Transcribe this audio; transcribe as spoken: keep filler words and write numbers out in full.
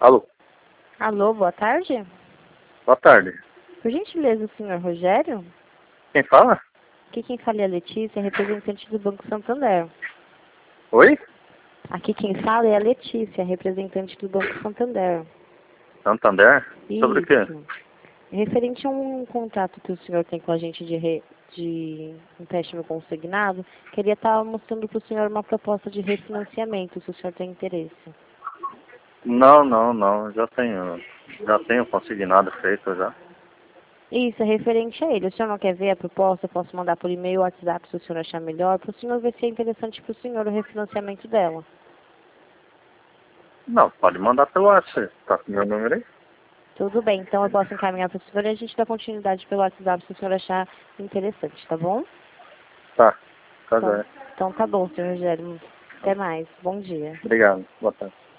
Alô, Alô, boa tarde. boa tarde. Por gentileza, o senhor Rogério? Quem fala? Aqui quem fala é a Letícia, representante do Banco Santander. Oi? Aqui quem fala é a Letícia, representante do Banco Santander. Santander? Sobre o quê? Isso. Referente a um contrato que o senhor tem com a gente de, re... de empréstimo consignado, queria estar mostrando para o senhor uma proposta de refinanciamento, se o senhor tem interesse. Não, não, não. Já tenho, já tenho consignado feito já. Isso, é referente a ele. O senhor não quer ver a proposta? Eu posso mandar por e-mail, WhatsApp, se o senhor achar melhor, para o senhor ver se é interessante para o senhor o refinanciamento dela. Não, pode mandar pelo WhatsApp. Tá com meu número aí? Tudo bem, então eu posso encaminhar para o senhor e a gente dá continuidade pelo WhatsApp se o senhor achar interessante, tá bom? Tá, tá Então, jóia. então tá bom, senhor Rogério. Até mais. Bom dia. Obrigado. Boa tarde.